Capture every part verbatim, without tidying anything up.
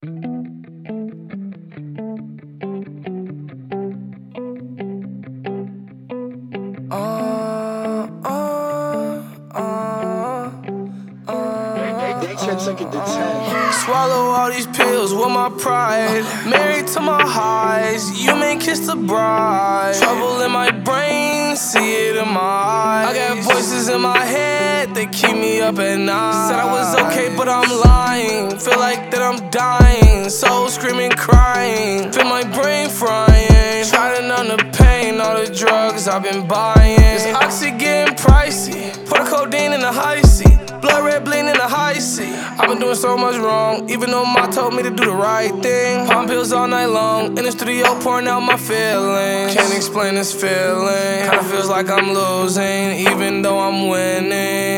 Uh, uh, uh, uh, They can't take it to ten. Swallow all these pills with my pride. Married to my highs, you may kiss the bride. Trouble in my brain, see it in my eyes. I got voices in my head, they keep me up at night. Said I was okay, but I'm lying. Feel like that I'm dying, soul screaming, crying. Feel my brain frying, trying to numb the pain. All the drugs I've been buying. This oxy getting pricey. Put a codeine in the high seat. Blood red bleeding in the high seat. I've been doing so much wrong, even though Ma told me to do the right thing. Palm pills all night long, in the studio pouring out my feelings. Can't explain this feeling, kinda feels like I'm losing, even though I'm winning.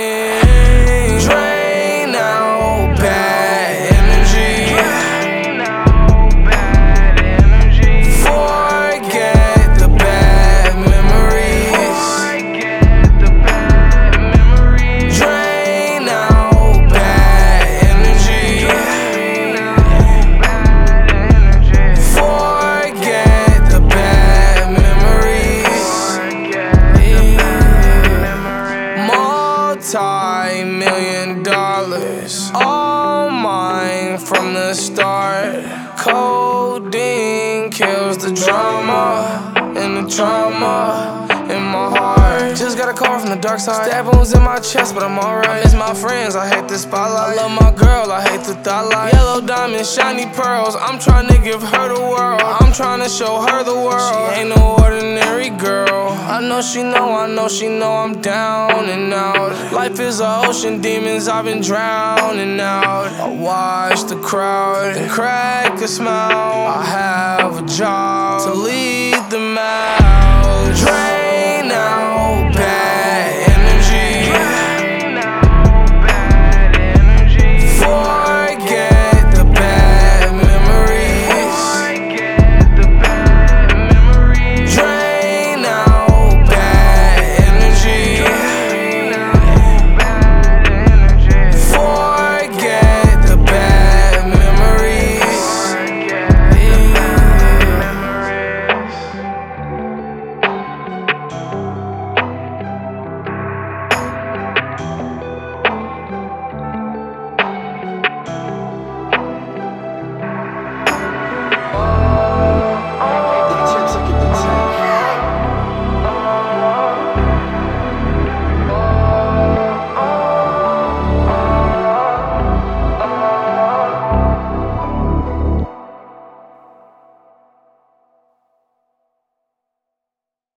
Drain out bad energy. Forget the bad memories. Drain out bad energy. Forget the bad memories. Multi-million dollars, all mine from the start. Codeine kills the drama and the trauma in my heart. Just got a call from the dark side. Stab wounds in my chest, but I'm alright. I miss my friends, I hate the spotlight. I love my girl, I hate the thought light. Yellow diamonds, shiny pearls. I'm trying to give her the world. I'm trying to show her the world. She ain't no ordinary girl. I know she know, I know she know I'm down and out. Life is an ocean, demons I've been drowning out. I watch the crowd and crack a smile. I have a job to lead them out.